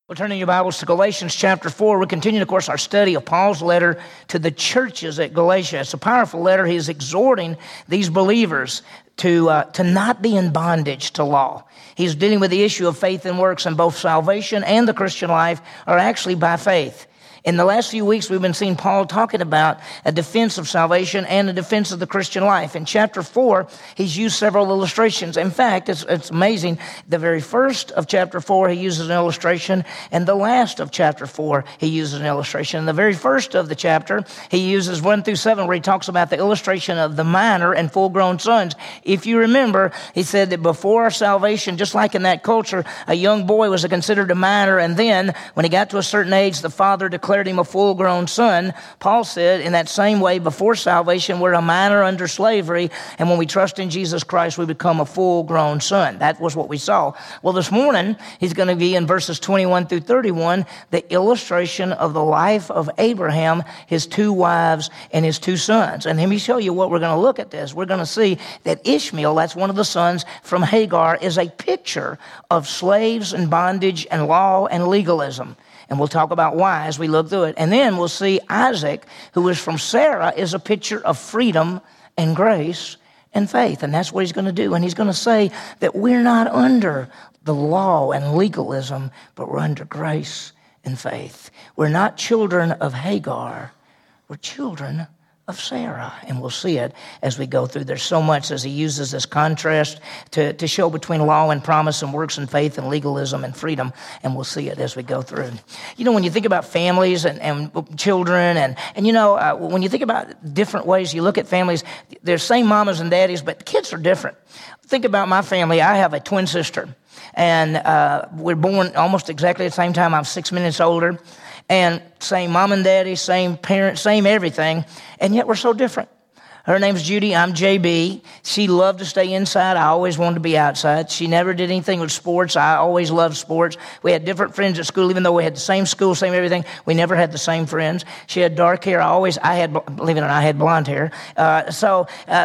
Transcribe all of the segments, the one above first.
Well, turning your Bibles to Galatians chapter 4, we continue, of course, our study of Paul's letter to the churches at Galatia. It's a powerful letter. He is exhorting these believers to not be in bondage to law. He's dealing with the issue of faith and works, and both salvation and the Christian life are actually by faith. In the last few weeks, we've been seeing Paul talking about a defense of salvation and a defense of the Christian life. In chapter 4, he's used several illustrations. In fact, it's amazing. The very first of chapter 4, he uses an illustration, and the last of chapter 4, he uses an illustration. In the very first of the chapter, he uses 1 through 7, where he talks about the illustration of the minor and full-grown sons. If you remember, he said that before our salvation, just like in that culture, a young boy was considered a minor, and then when he got to a certain age, the father declared him a full-grown son. Paul said in that same way, before salvation, we're a minor under slavery, and when we trust in Jesus Christ, we become a full-grown son. That was what we saw. Well, this morning, he's going to be in verses 21 through 31, the illustration of the life of Abraham, his two wives, and his two sons. And let me show you what we're going to look at this. We're going to see that Ishmael, that's one of the sons from Hagar, is a picture of slaves and bondage and law and legalism. And we'll talk about why as we look through it. And then we'll see Isaac, who is from Sarah, is a picture of freedom and grace and faith. And that's what he's going to do. And he's going to say that we're not under the law and legalism, but we're under grace and faith. We're not children of Hagar. We're children of Sarah, and we'll see it as we go through. There's so much as he uses this contrast to show between law and promise and works and faith and legalism and freedom, and we'll see it as we go through. You know, when you think about families and children, and when you think about different ways you look at families, there's same mamas and daddies, but kids are different. Think about my family. I have a twin sister, and we're born almost exactly at the same time. I'm 6 minutes older. And same mom and daddy, same parents, same everything, and yet we're so different. Her name's Judy, I'm JB. She loved to stay inside. I always wanted to be outside. She never did anything with sports. I always loved sports. We had different friends at school, even though we had the same school, same everything. We never had the same friends. She had dark hair. I had blonde hair. So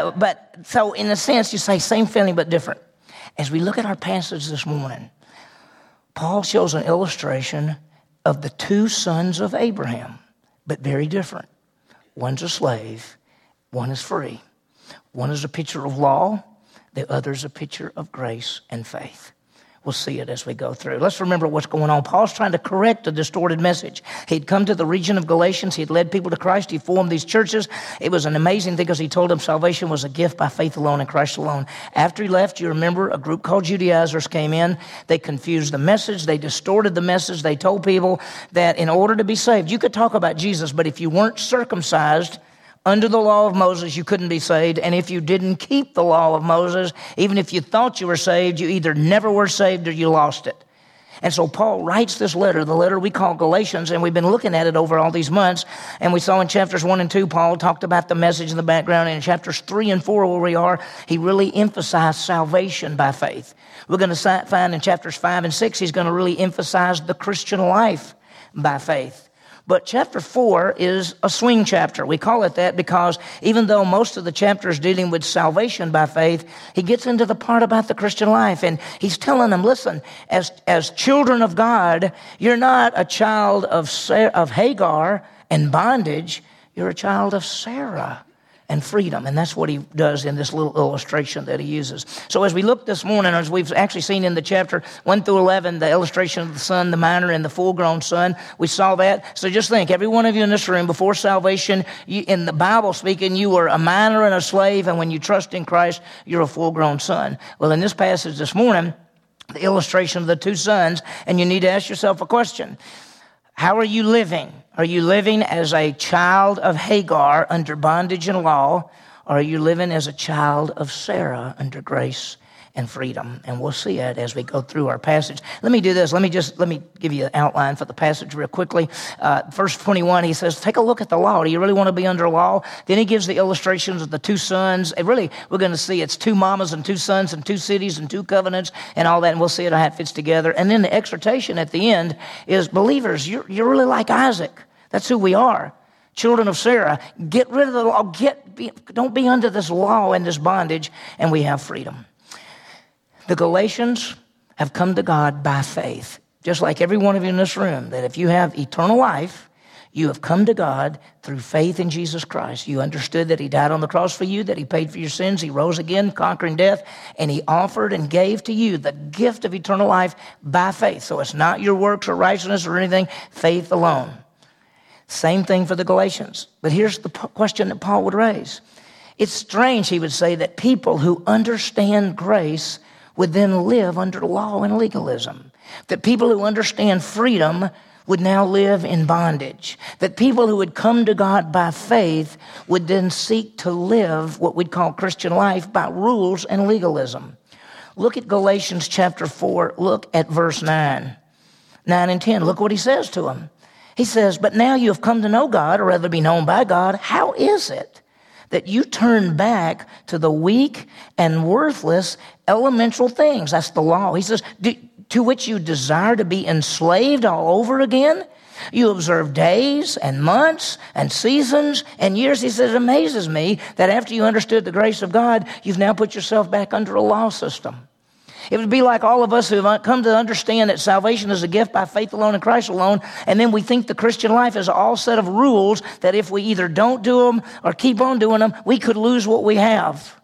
in a sense, you say same family but different. As we look at our passage this morning, Paul shows an illustration of the two sons of Abraham, but very different. One's a slave, one is free. One is a picture of law, the other is a picture of grace and faith. We'll see it as we go through. Let's remember what's going on. Paul's trying to correct a distorted message. He'd come to the region of Galatians. He'd led people to Christ. He formed these churches. It was an amazing thing because he told them salvation was a gift by faith alone in Christ alone. After he left, you remember, a group called Judaizers came in. They confused the message. They distorted the message. They told people that in order to be saved, you could talk about Jesus, but if you weren't circumcised under the law of Moses, you couldn't be saved. And if you didn't keep the law of Moses, even if you thought you were saved, you either never were saved or you lost it. And so Paul writes this letter, the letter we call Galatians, and we've been looking at it over all these months. And we saw in chapters 1 and 2, Paul talked about the message in the background. And in chapters 3 and 4, where we are, he really emphasized salvation by faith. We're going to find in chapters 5 and 6, he's going to really emphasize the Christian life by faith. But chapter 4 is a swing chapter. We call it that because even though most of the chapter is dealing with salvation by faith, he gets into the part about the Christian life. And he's telling them, listen, as children of God, you're not a child of Hagar and bondage. You're a child of Sarah and freedom. And that's what he does in this little illustration that he uses. So as we look this morning, as we've actually seen in the chapter 1 through 11, the illustration of the son, the minor, and the full-grown son, we saw that. So just think, every one of you in this room, before salvation, in the Bible speaking, you were a minor and a slave, and when you trust in Christ, you're a full-grown son. Well, in this passage this morning, the illustration of the two sons, and you need to ask yourself a question. How are you living? Are you living as a child of Hagar under bondage and law, or are you living as a child of Sarah under grace and freedom? And we'll see it as we go through our passage. Let me do this. Let me give you an outline for the passage real quickly. Verse 21, he says, take a look at the law. Do you really want to be under law? Then he gives the illustrations of the two sons. And really, we're going to see it's two mamas and two sons and two cities and two covenants and all that. And we'll see how it fits together. And then the exhortation at the end is, believers, you're really like Isaac. That's who we are. Children of Sarah. Get rid of the law. Don't be under this law and this bondage, and we have freedom. The Galatians have come to God by faith. just like every one of you in this room, that if you have eternal life, you have come to God through faith in Jesus Christ. You understood that he died on the cross for you, that he paid for your sins, he rose again, conquering death, and he offered and gave to you the gift of eternal life by faith. So it's not your works or righteousness or anything, faith alone. Same thing for the Galatians. But here's the question that Paul would raise. It's strange, he would say, that people who understand grace would then live under law and legalism. That people who understand freedom would now live in bondage. That people who would come to God by faith would then seek to live what we'd call Christian life by rules and legalism. Look at Galatians chapter 4. Look at verse 9 and 10. Look what he says to them. He says, but now you have come to know God, or rather be known by God. How is it that you turn back to the weak and worthless elemental things? That's the law. He says, to which you desire to be enslaved all over again? You observe days and months and seasons and years. He says, it amazes me that after you understood the grace of God, you've now put yourself back under a law system. It would be like all of us who have come to understand that salvation is a gift by faith alone in Christ alone, and then we think the Christian life is all set of rules that if we either don't do them or keep on doing them, we could lose what we have.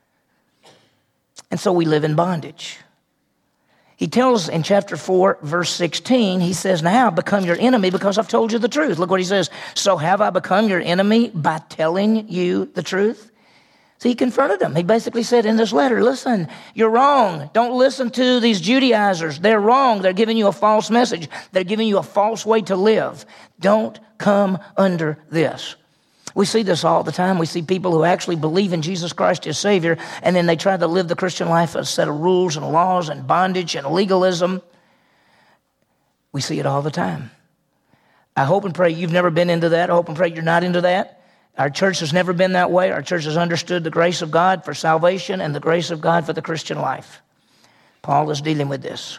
And so we live in bondage. He tells in chapter 4, verse 16, he says, now I've become your enemy because I've told you the truth. Look what he says. So have I become your enemy by telling you the truth? So he confronted them. He basically said in this letter, listen, you're wrong. Don't listen to these Judaizers. They're wrong. They're giving you a false message. They're giving you a false way to live. Don't come under this. We see this all the time. We see people who actually believe in Jesus Christ as Savior, and then they try to live the Christian life as a set of rules and laws and bondage and legalism. We see it all the time. I hope and pray you've never been into that. I hope and pray you're not into that. Our church has never been that way. Our church has understood the grace of God for salvation and the grace of God for the Christian life. Paul is dealing with this.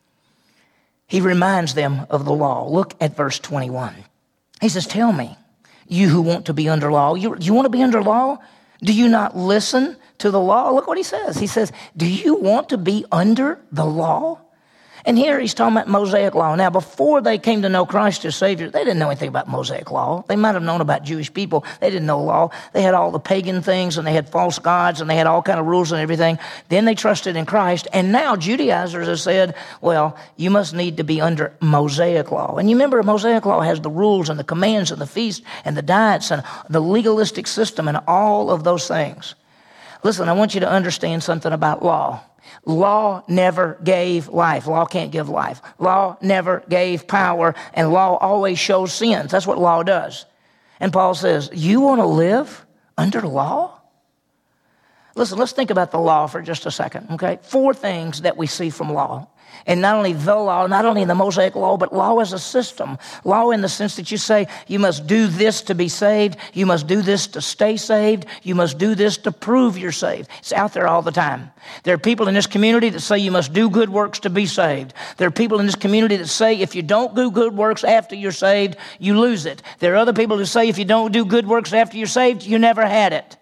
He reminds them of the law. Look at verse 21. He says, tell me, you who want to be under law, you want to be under law? Do you not listen to the law? Look what he says. He says, do you want to be under the law? And here he's talking about Mosaic law. Now, before they came to know Christ as Savior, they didn't know anything about Mosaic law. They might have known about Jewish people. They didn't know law. They had all the pagan things, and they had false gods, and they had all kind of rules and everything. Then they trusted in Christ. And now Judaizers have said, well, you must need to be under Mosaic law. And you remember Mosaic law has the rules and the commands and the feasts and the diets and the legalistic system and all of those things. Listen, I want you to understand something about law. Law never gave life. Law can't give life. Law never gave power, and law always shows sins. That's what law does. And Paul says, you want to live under law? Listen, let's think about the law for just a second, okay? 4 things that we see from law. And not only the law, not only the Mosaic law, but law as a system. Law in the sense that you say, you must do this to be saved. You must do this to stay saved. You must do this to prove you're saved. It's out there all the time. There are people in this community that say you must do good works to be saved. There are people in this community that say if you don't do good works after you're saved, you lose it. There are other people who say if you don't do good works after you're saved, you never had it.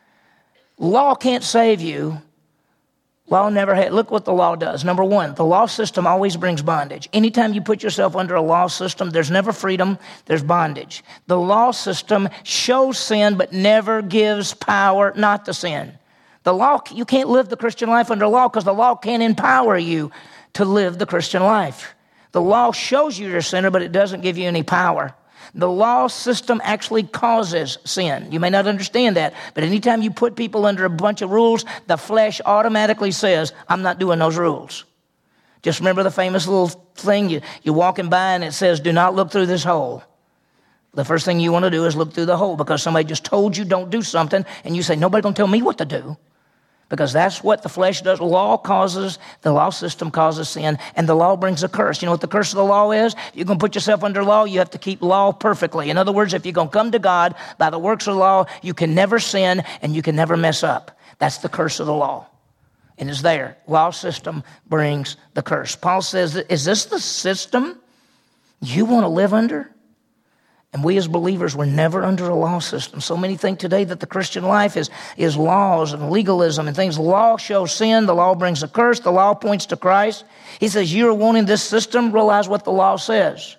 Law can't save you. Law never had. Look what the law does. Number 1, the law system always brings bondage. Anytime you put yourself under a law system, there's never freedom, there's bondage. The law system shows sin but never gives power not to sin. The law, you can't live the Christian life under law because the law can't empower you to live the Christian life. The law shows you you're a sinner, but it doesn't give you any power. The law system actually causes sin. You may not understand that, but anytime you put people under a bunch of rules, the flesh automatically says, I'm not doing those rules. Just remember the famous little thing, you're walking by and it says, do not look through this hole. The first thing you want to do is look through the hole because somebody just told you don't do something, and you say, nobody's going to tell me what to do. Because that's what the flesh does. The law system causes sin, and the law brings a curse. You know what the curse of the law is? If you're going to put yourself under law, you have to keep law perfectly. In other words, if you're going to come to God by the works of the law, you can never sin and you can never mess up. That's the curse of the law. And it's there. Law system brings the curse. Paul says, is this the system you want to live under? And we as believers were never under a law system. So many think today that the Christian life is laws and legalism and things. The law shows sin. The law brings a curse. The law points to Christ. He says, you're wanting this system, realize what the law says.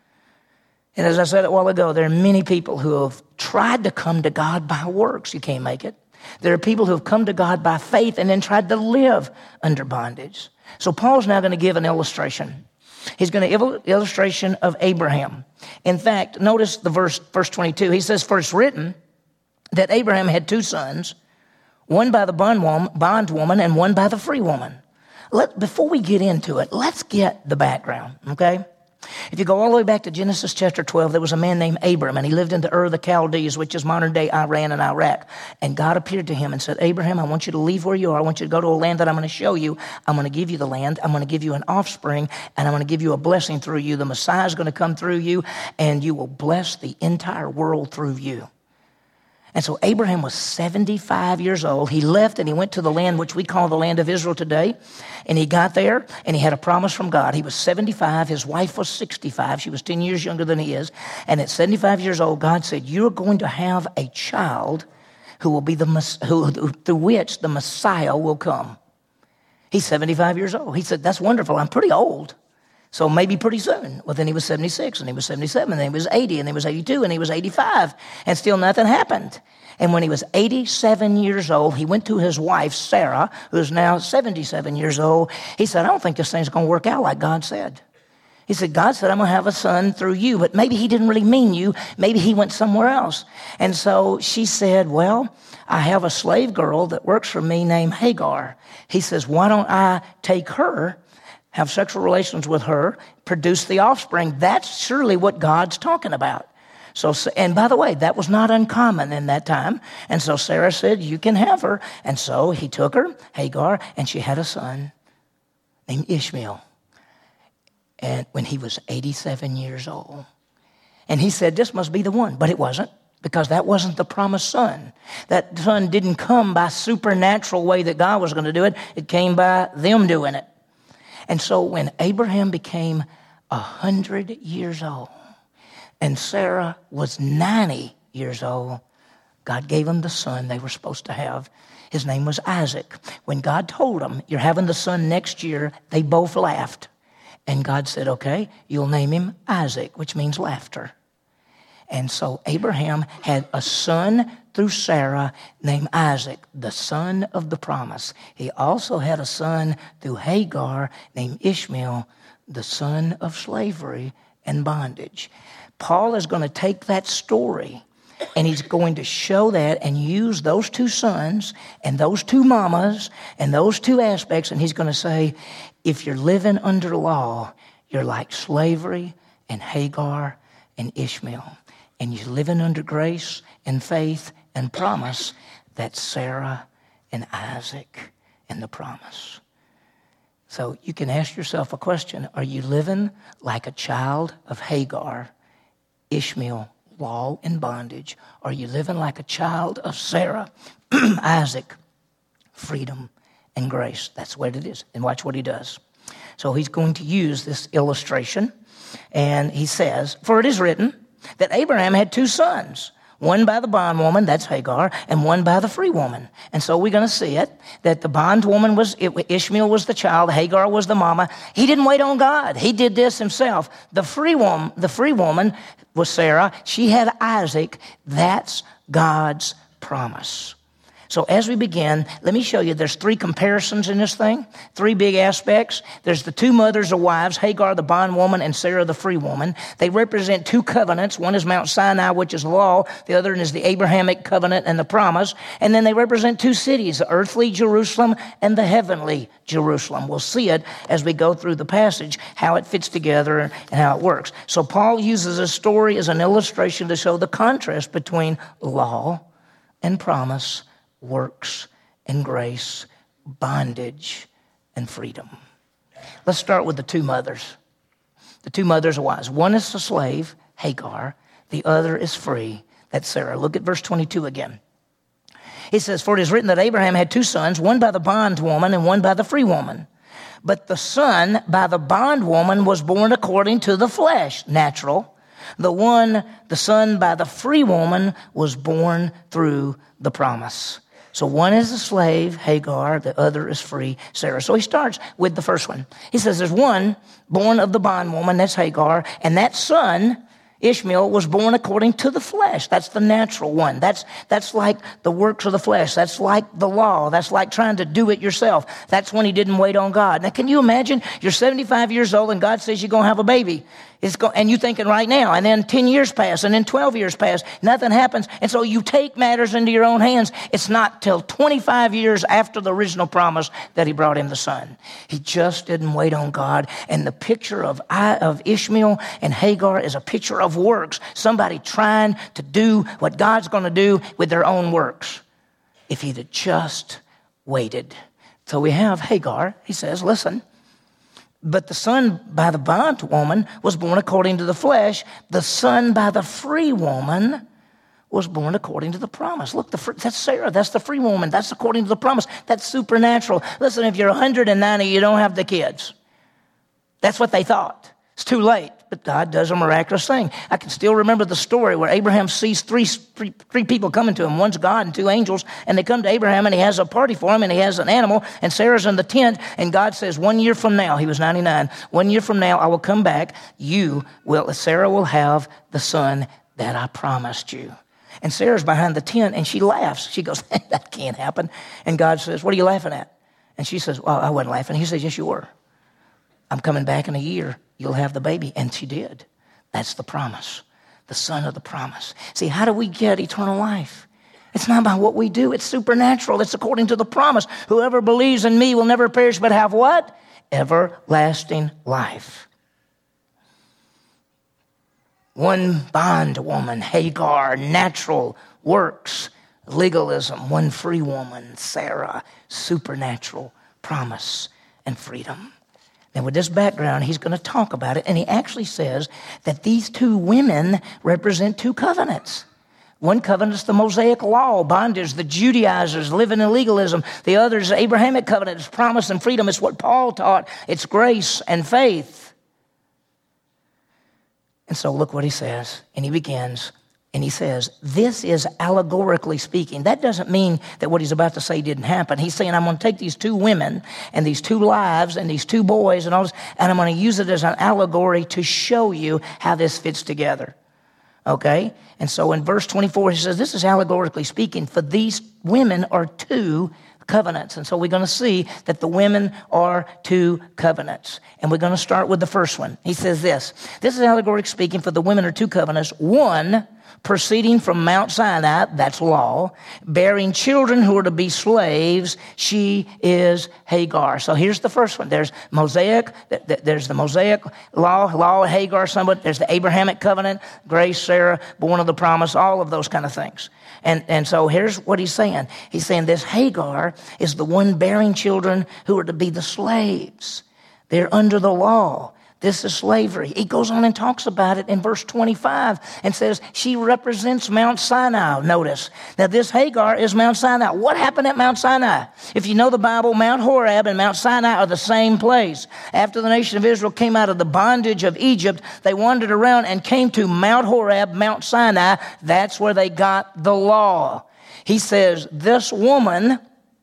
And as I said a while ago, there are many people who have tried to come to God by works. You can't make it. There are people who have come to God by faith and then tried to live under bondage. So Paul's now going to give an illustration. He's going to give an illustration of Abraham. In fact, notice the verse 22. He says, for it's written that Abraham had two sons, one by the bondwoman and one by the free woman. Before we get into it, let's get the background, okay? If you go all the way back to Genesis chapter 12, there was a man named Abram, and he lived in the Ur of the Chaldees, which is modern-day Iran and Iraq. And God appeared to him and said, Abraham, I want you to leave where you are. I want you to go to a land that I'm going to show you. I'm going to give you the land. I'm going to give you an offspring, and I'm going to give you a blessing through you. The Messiah is going to come through you, and you will bless the entire world through you. And so Abraham was 75 years old. He left and he went to the land which we call the land of Israel today. And he got there and he had a promise from God. He was 75. His wife was 65. She was 10 years younger than he is. And at 75 years old, God said, you're going to have a child who will be through which the Messiah will come. He's 75 years old. He said, that's wonderful. I'm pretty old. So maybe pretty soon. Well, then he was 76, and he was 77, and then he was 80, and then he was 82, and he was 85, and still nothing happened. And when he was 87 years old, he went to his wife, Sarah, who's now 77 years old. He said, I don't think this thing's going to work out like God said. He said, God said, I'm going to have a son through you, but maybe he didn't really mean you. Maybe he went somewhere else. And so she said, well, I have a slave girl that works for me named Hagar. He says, why don't I take her, have sexual relations with her, produce the offspring? That's surely what God's talking about. So, and by the way, that was not uncommon in that time. And so Sarah said, you can have her. And so he took her, Hagar, and she had a son named Ishmael. And when he was 87 years old. And he said, this must be the one. But it wasn't, because that wasn't the promised son. That son didn't come by supernatural way that God was going to do it. It came by them doing it. And so when Abraham became 100 years old and Sarah was 90 years old, God gave them the son they were supposed to have. His name was Isaac. When God told them, you're having the son next year, they both laughed. And God said, okay, you'll name him Isaac, which means laughter. And so Abraham had a son through Sarah named Isaac, the son of the promise. He also had a son through Hagar named Ishmael, the son of slavery and bondage. Paul is going to take that story and he's going to show that and use those two sons and those two mamas and those two aspects. And he's going to say, if you're living under law, you're like slavery and Hagar and Ishmael. And you're living under grace and faith and promise, that's Sarah and Isaac and the promise. So you can ask yourself a question. Are you living like a child of Hagar, Ishmael, law and bondage? Are you living like a child of Sarah, Isaac, freedom and grace? That's what it is. And watch what he does. So he's going to use this illustration. And he says, for it is written that Abraham had two sons, one by the bondwoman, that's Hagar, and one by the free woman. And so we're going to see it, that the bondwoman Ishmael was the child, Hagar was the mama. He didn't wait on God. He did this himself. The free woman was Sarah. She had Isaac. That's God's promise. So as we begin, let me show you there's three comparisons in this thing, three big aspects. There's the two mothers or wives, Hagar the bondwoman and Sarah the free woman. They represent two covenants. One is Mount Sinai, which is law. The other is the Abrahamic covenant and the promise. And then they represent two cities, the earthly Jerusalem and the heavenly Jerusalem. We'll see it as we go through the passage, how it fits together and how it works. So Paul uses a story as an illustration to show the contrast between law and promise, works and grace, bondage and freedom. Let's start with the two mothers. The two mothers are wives. One is a slave, Hagar. The other is free. That's Sarah. Look at verse 22 again. It says, for it is written that Abraham had two sons, one by the bondwoman and one by the free woman. But the son by the bondwoman was born according to the flesh, natural, The son by the free woman, was born through the promise. So one is a slave, Hagar, the other is free, Sarah. So he starts with the first one. He says there's one born of the bondwoman, that's Hagar, and that son, Ishmael, was born according to the flesh. That's the natural one. That's like the works of the flesh. That's like the law. That's like trying to do it yourself. That's when he didn't wait on God. Now, can you imagine? You're 75 years old and God says you're going to have a baby. And you're thinking right now, and then 10 years pass, and then 12 years pass, nothing happens. And so you take matters into your own hands. It's not till 25 years after the original promise that he brought him the son. He just didn't wait on God. And the picture of Ishmael and Hagar is a picture of works. Somebody trying to do what God's going to do with their own works. If he'd have just waited. So we have Hagar. He says, listen, but the son by the bondwoman was born according to the flesh. The son by the free woman was born according to the promise. Look, that's Sarah. That's the free woman. That's according to the promise. That's supernatural. Listen, if you're 190, you don't have the kids. That's what they thought. It's too late. But God does a miraculous thing. I can still remember the story where Abraham sees three people coming to him. One's God and two angels. And they come to Abraham and he has a party for him and he has an animal. And Sarah's in the tent. And God says, 1 year from now, he was 99. 1 year from now, I will come back. Sarah will have the son that I promised you. And Sarah's behind the tent and she laughs. She goes, that can't happen. And God says, what are you laughing at? And she says, well, I wasn't laughing. He says, yes, you were. I'm coming back in a year. You'll have the baby. And she did. That's the promise. The son of the promise. See, how do we get eternal life? It's not about what we do. It's supernatural. It's according to the promise. Whoever believes in me will never perish, but have what? Everlasting life. One bondwoman, Hagar, natural works, legalism. One free woman, Sarah, supernatural promise and freedom. And with this background, he's going to talk about it. And he actually says that these two women represent two covenants. One covenant is the Mosaic law, bondage, the Judaizers living in legalism. The other is the Abrahamic covenant, it's promise and freedom. It's what Paul taught. It's grace and faith. And so look what he says. And he begins. And he says, this is allegorically speaking. That doesn't mean that what he's about to say didn't happen. He's saying, I'm going to take these two women and these two lives and these two boys and all this, and I'm going to use it as an allegory to show you how this fits together. Okay? And so in verse 24, he says, this is allegorically speaking, for these women are two covenants. And so we're going to see that the women are two covenants. And we're going to start with the first one. He says this is allegorically speaking, for the women are two covenants. One, proceeding from Mount Sinai, that's law, bearing children who are to be slaves, she is Hagar. So here's the first one. There's Mosaic, there's the Mosaic law, Hagar, somebody. There's the Abrahamic covenant, grace, Sarah, born of the promise, all of those kind of things. And so here's what he's saying. He's saying this Hagar is the one bearing children who are to be the slaves. They're under the law. This is slavery. He goes on and talks about it in verse 25 and says she represents Mount Sinai. Notice. Now this Hagar is Mount Sinai. What happened at Mount Sinai? If you know the Bible, Mount Horeb and Mount Sinai are the same place. After the nation of Israel came out of the bondage of Egypt, they wandered around and came to Mount Horeb, Mount Sinai. That's where they got the law. He says this woman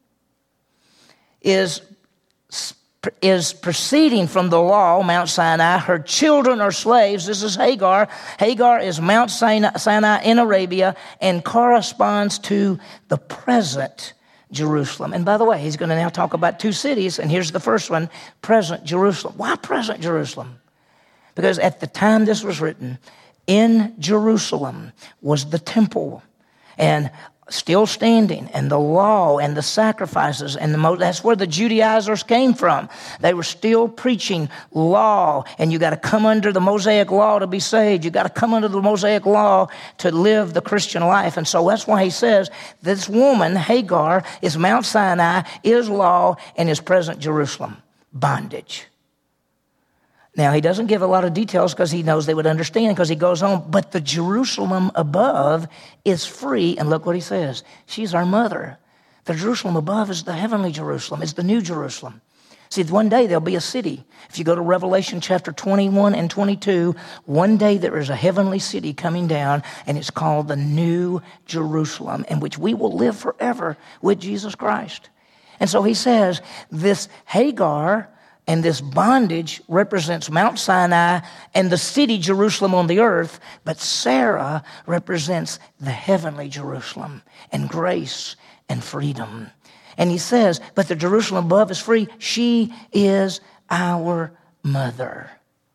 is proceeding from the law, Mount Sinai. Her children are slaves. This is Hagar. Hagar is Mount Sinai in Arabia and corresponds to the present Jerusalem. And by the way, he's going to now talk about two cities, and here's the first one, present Jerusalem. Why present Jerusalem? Because at the time this was written, in Jerusalem was the temple, and still standing, and the law and the sacrifices, and that's where the Judaizers came from. They were still preaching law, and you got to come under the Mosaic law to be saved. You got to come under the Mosaic law to live the Christian life. And so that's why he says this woman, Hagar, is Mount Sinai, is law, and is present Jerusalem, bondage. Now, he doesn't give a lot of details because he knows they would understand, because he goes on, but the Jerusalem above is free. And look what he says. She's our mother. The Jerusalem above is the heavenly Jerusalem. It's the new Jerusalem. See, one day there'll be a city. If you go to Revelation chapter 21 and 22, one day there is a heavenly city coming down, and it's called the New Jerusalem, in which we will live forever with Jesus Christ. And so he says, this Hagar and this bondage represents Mount Sinai and the city Jerusalem on the earth, but Sarah represents the heavenly Jerusalem and grace and freedom. And he says, but the Jerusalem above is free. She is our mother.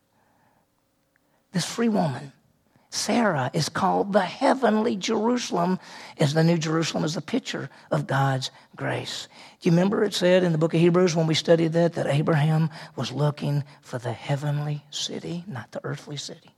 This free woman, Sarah, is called the heavenly Jerusalem, as the New Jerusalem is a picture of God's grace. Do you remember it said in the book of Hebrews when we studied that Abraham was looking for the heavenly city, not the earthly city?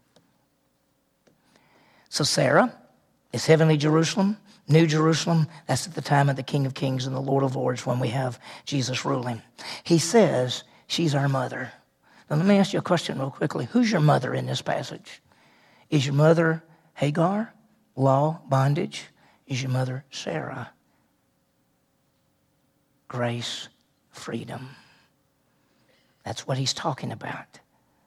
So Sarah is heavenly Jerusalem. New Jerusalem, that's at the time of the King of Kings and the Lord of Lords when we have Jesus ruling. He says she's our mother. Now let me ask you a question real quickly. Who's your mother in this passage? Is your mother Hagar, law, bondage? Is your mother Sarah, grace, freedom? That's what he's talking about.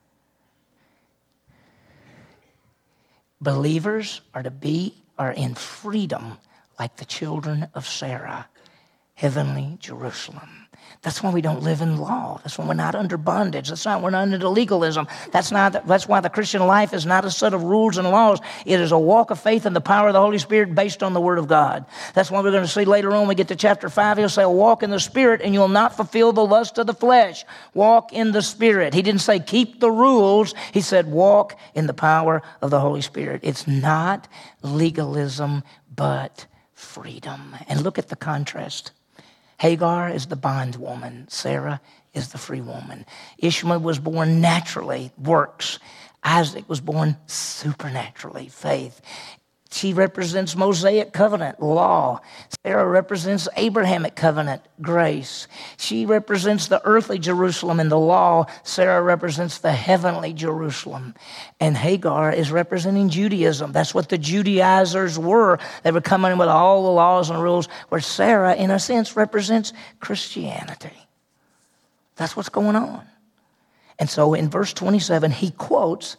Believers are in freedom like the children of Sarah, heavenly Jerusalem. That's why we don't live in law. That's why we're not under bondage. That's why we're not under legalism. That's why the Christian life is not a set of rules and laws. It is a walk of faith in the power of the Holy Spirit based on the Word of God. That's why we're going to see later on when we get to chapter 5, he'll say, walk in the Spirit and you'll not fulfill the lust of the flesh. Walk in the Spirit. He didn't say keep the rules. He said walk in the power of the Holy Spirit. It's not legalism, but freedom. And look at the contrast. Hagar is the bondwoman. Sarah is the free woman. Ishmael was born naturally, works. Isaac was born supernaturally, faith. She represents Mosaic covenant, law. Sarah represents Abrahamic covenant, grace. She represents the earthly Jerusalem in the law. Sarah represents the heavenly Jerusalem. And Hagar is representing Judaism. That's what the Judaizers were. They were coming in with all the laws and rules, where Sarah, in a sense, represents Christianity. That's what's going on. And so in verse 27, he quotes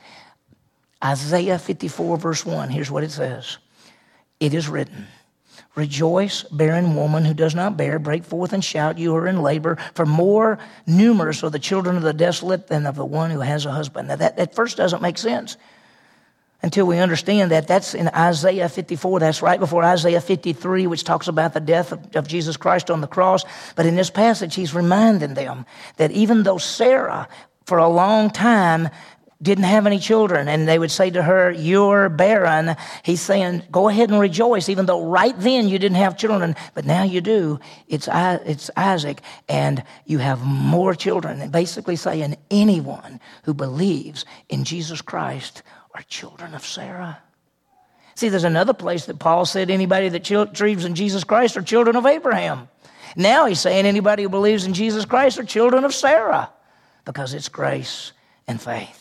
Isaiah 54, verse 1, here's what it says. It is written, rejoice, barren woman who does not bear, break forth and shout, you are in labor, for more numerous are the children of the desolate than of the one who has a husband. Now that at first doesn't make sense until we understand that that's in Isaiah 54. That's right before Isaiah 53, which talks about the death of Jesus Christ on the cross. But in this passage, he's reminding them that even though Sarah, for a long time, didn't have any children, and they would say to her, you're barren. He's saying, go ahead and rejoice, even though right then you didn't have children, but now you do. It's Isaac, and you have more children. And basically saying anyone who believes in Jesus Christ are children of Sarah. See, there's another place that Paul said anybody that believes in Jesus Christ are children of Abraham. Now he's saying anybody who believes in Jesus Christ are children of Sarah, because it's grace and faith.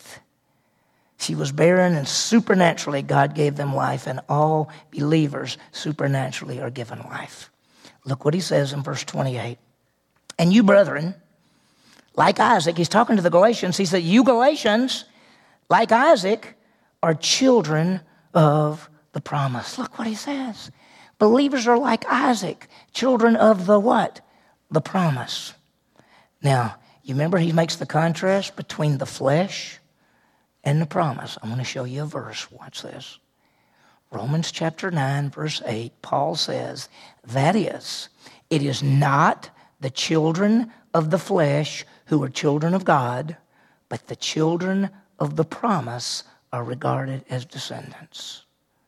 She was barren, and supernaturally God gave them life, and all believers supernaturally are given life. Look what he says in verse 28. And you, brethren, like Isaac, he's talking to the Galatians. He said, you Galatians, like Isaac, are children of the promise. Look what he says. Believers are like Isaac, children of the what? The promise. Now, you remember he makes the contrast between the flesh and the promise. I'm going to show you a verse. Watch this. Romans chapter 9, verse 8, Paul says, that is, it is not the children of the flesh who are children of God, but the children of the promise are regarded as descendants.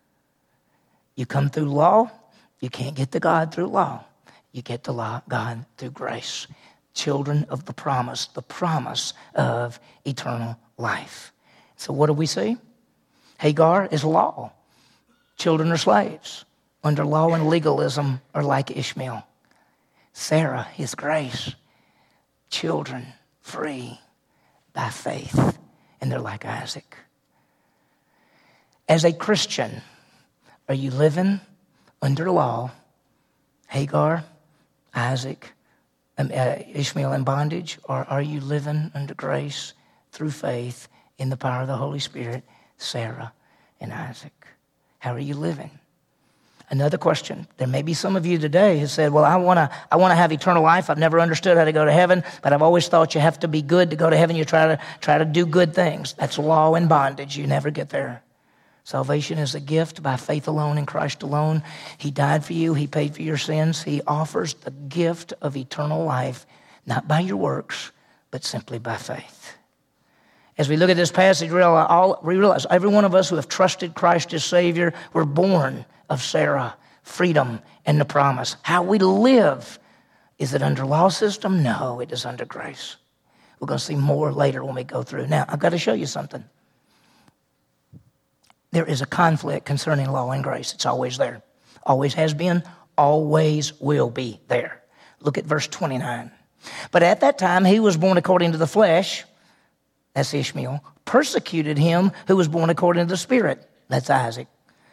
You come through law, you can't get to God through law. You get to God through grace. Children of the promise of eternal life. So what do we see? Hagar is law. Children are slaves. Under law and legalism are like Ishmael. Sarah is grace. Children free by faith. And they're like Isaac. As a Christian, are you living under law? Hagar, Isaac, Ishmael in bondage, or are you living under grace through faith in the power of the Holy Spirit, Sarah and Isaac? How are you living? Another question. There may be some of you today who said, well, I want to have eternal life. I've never understood how to go to heaven, but I've always thought you have to be good to go to heaven. You try to do good things. That's law and bondage. You never get there. Salvation is a gift by faith alone in Christ alone. He died for you. He paid for your sins. He offers the gift of eternal life, not by your works, but simply by faith. As we look at this passage, we realize every one of us who have trusted Christ as Savior, we're born of Sarah, freedom, and the promise. How we live, is it under law system? No, it is under grace. We're going to see more later when we go through. Now, I've got to show you something. There is a conflict concerning law and grace. It's always there. Always has been, always will be there. Look at verse 29. But at that time, he was born according to the flesh, that's Ishmael, persecuted him who was born according to the Spirit, that's Isaac.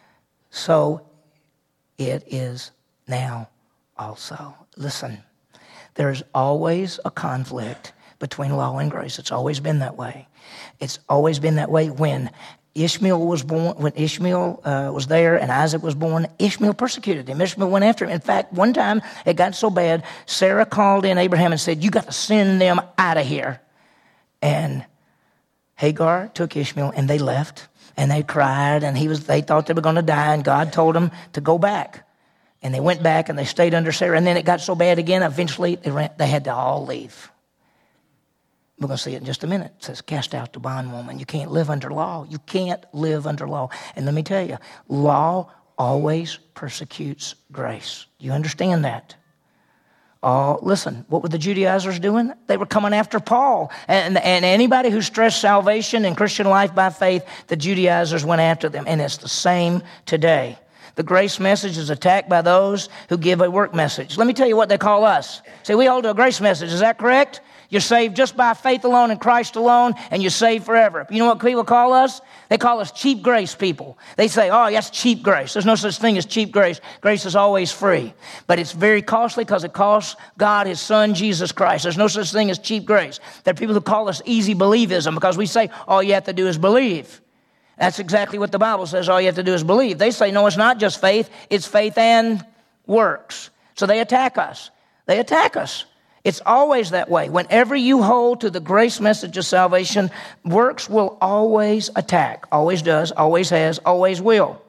So it is now also. Listen, there's always a conflict between law and grace. It's always been that way. It's always been that way when Ishmael was born, when Ishmael was there and Isaac was born, Ishmael persecuted him. Ishmael went after him. In fact, one time it got so bad, Sarah called in Abraham and said, you got to send them out of here. And Hagar took Ishmael and they left. And they cried, and they thought they were going to die, and God told them to go back. And they went back, and they stayed under Sarah. And then it got so bad again, eventually they had to all leave. We're going to see it in just a minute. It says, cast out the bondwoman. You can't live under law. You can't live under law. And let me tell you, law always persecutes grace. Do you understand that? Oh, listen, what were the Judaizers doing? They were coming after Paul. And anybody who stressed salvation and Christian life by faith, the Judaizers went after them. And it's the same today. The grace message is attacked by those who give a work message. Let me tell you what they call us. See, we hold to a grace message. Is that correct? You're saved just by faith alone in Christ alone, and you're saved forever. You know what people call us? They call us cheap grace people. They say, oh, that's cheap grace. There's no such thing as cheap grace. Grace is always free. But it's very costly because it costs God his Son, Jesus Christ. There's no such thing as cheap grace. There are people who call us easy believism because we say all you have to do is believe. That's exactly what the Bible says. All you have to do is believe. They say, no, it's not just faith. It's faith and works. So they attack us. They attack us. It's always that way. Whenever you hold to the grace message of salvation, works will always attack. Always does, always has, always will.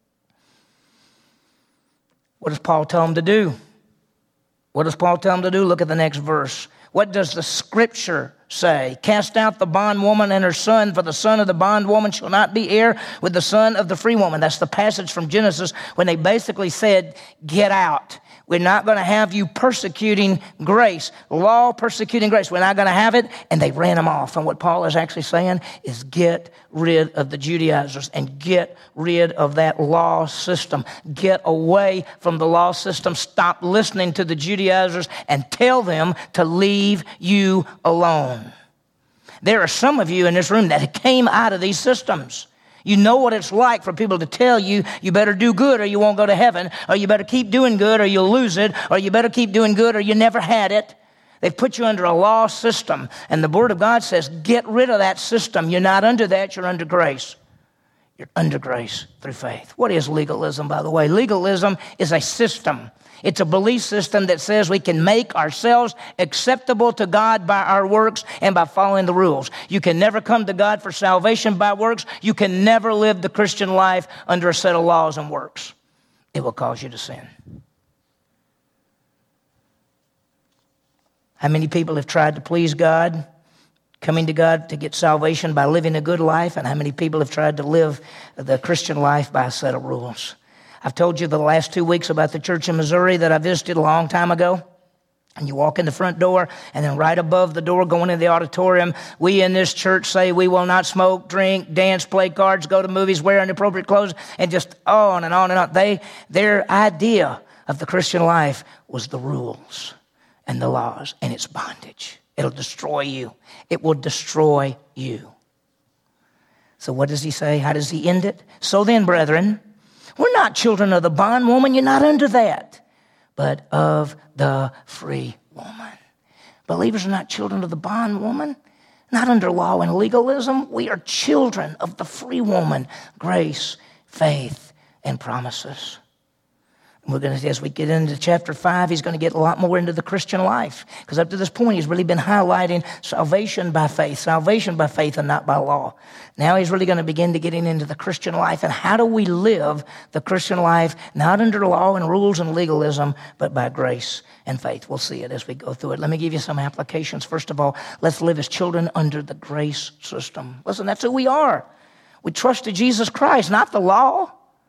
What does Paul tell them to do? What does Paul tell them to do? Look at the next verse. What does the Scripture say? Cast out the bondwoman and her son, for the son of the bondwoman shall not be heir with the son of the free woman. That's the passage from Genesis when they basically said, get out. We're not going to have you persecuting grace. Law persecuting grace. We're not going to have it. And they ran them off. And what Paul is actually saying is get rid of the Judaizers and get rid of that law system. Get away from the law system. Stop listening to the Judaizers and tell them to leave you alone. There are some of you in this room that came out of these systems. You know what it's like for people to tell you, you better do good or you won't go to heaven, or you better keep doing good or you'll lose it, or you better keep doing good or you never had it. They've put you under a law system, and the Word of God says, get rid of that system. You're not under that, you're under grace. You're under grace through faith. What is legalism, by the way? Legalism is a system. It's a belief system that says we can make ourselves acceptable to God by our works and by following the rules. You can never come to God for salvation by works. You can never live the Christian life under a set of laws and works. It will cause you to sin. How many people have tried to please God, coming to God to get salvation by living a good life? And how many people have tried to live the Christian life by a set of rules? I've told you the last 2 weeks about the church in Missouri that I visited a long time ago. And you walk in the front door, and then right above the door going into the auditorium, we in this church say we will not smoke, drink, dance, play cards, go to movies, wear inappropriate clothes, and just on and on and on. Their idea of the Christian life was the rules and the laws, and it's bondage. It'll destroy you. It will destroy you. So what does he say? How does he end it? So then, brethren, we're not children of the bondwoman. You're not under that, but of the free woman. Believers are not children of the bondwoman, not under law and legalism. We are children of the free woman, grace, faith, and promises. We're going to, as we get into chapter 5, he's going to get a lot more into the Christian life. Because up to this point, he's really been highlighting salvation by faith and not by law. Now he's really going to begin to getting into the Christian life and how do we live the Christian life, not under law and rules and legalism, but by grace and faith. We'll see it as we go through it. Let me give you some applications. First of all, let's live as children under the grace system. Listen, that's who we are. We trusted Jesus Christ, not the law.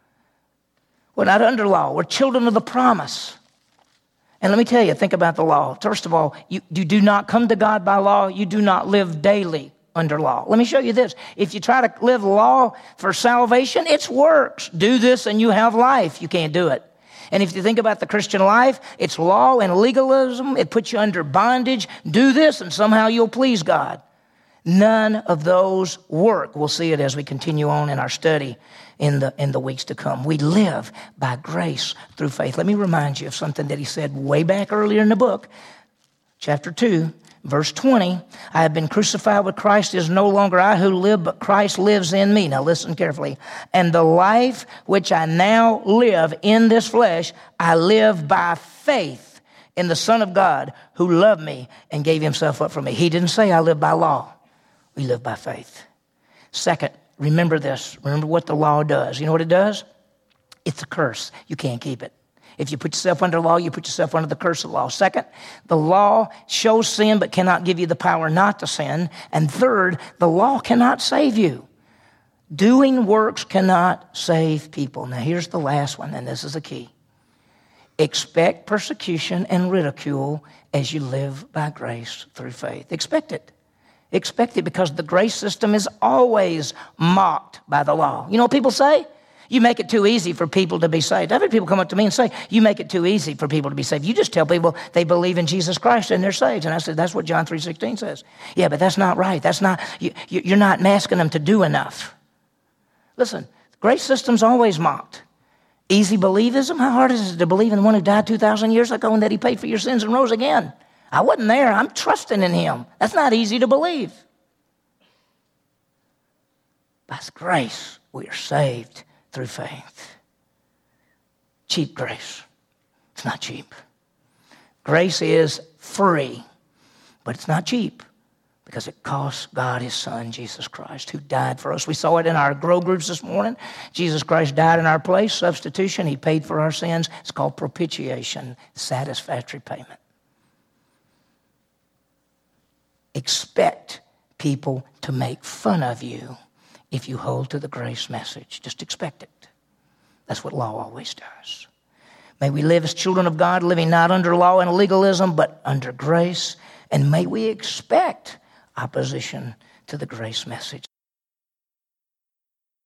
We're not under law. We're children of the promise. And let me tell you, think about the law. First of all, you do not come to God by law. You do not live daily under law. Let me show you this. If you try to live law for salvation, it's works. Do this and you have life. You can't do it. And if you think about the Christian life, it's law and legalism. It puts you under bondage. Do this and somehow you'll please God. None of those work. We'll see it as we continue on in our study in the weeks to come. We live by grace through faith. Let me remind you of something that he said way back earlier in the book, chapter 2, verse 20. I have been crucified with Christ. It is no longer I who live, but Christ lives in me. Now listen carefully. And the life which I now live in this flesh, I live by faith in the Son of God who loved me and gave himself up for me. He didn't say I live by law. We live by faith. Second, remember this. Remember what the law does. You know what it does? It's a curse. You can't keep it. If you put yourself under law, you put yourself under the curse of law. Second, the law shows sin but cannot give you the power not to sin. And third, the law cannot save you. Doing works cannot save people. Now here's the last one, and this is the key. Expect persecution and ridicule as you live by grace through faith. Expect it. Expect it because the grace system is always mocked by the law. You know what people say? You make it too easy for people to be saved. I've had people come up to me and say, you make it too easy for people to be saved. You just tell people they believe in Jesus Christ and they're saved. And I said, that's what John 3:16 says. Yeah, but that's not right. That's not, you're not asking them to do enough. Listen, the grace system's always mocked. Easy believism? How hard is it to believe in the one who died 2,000 years ago and that he paid for your sins and rose again? I wasn't there. I'm trusting in him. That's not easy to believe. By grace, we are saved through faith. Cheap grace. It's not cheap. Grace is free, but it's not cheap because it costs God his son, Jesus Christ, who died for us. We saw it in our grow groups this morning. Jesus Christ died in our place, substitution. He paid for our sins. It's called propitiation, satisfactory payment. Expect people to make fun of you if you hold to the grace message. Just expect it. That's what law always does. May we live as children of God, living not under law and legalism, but under grace. And may we expect opposition to the grace message.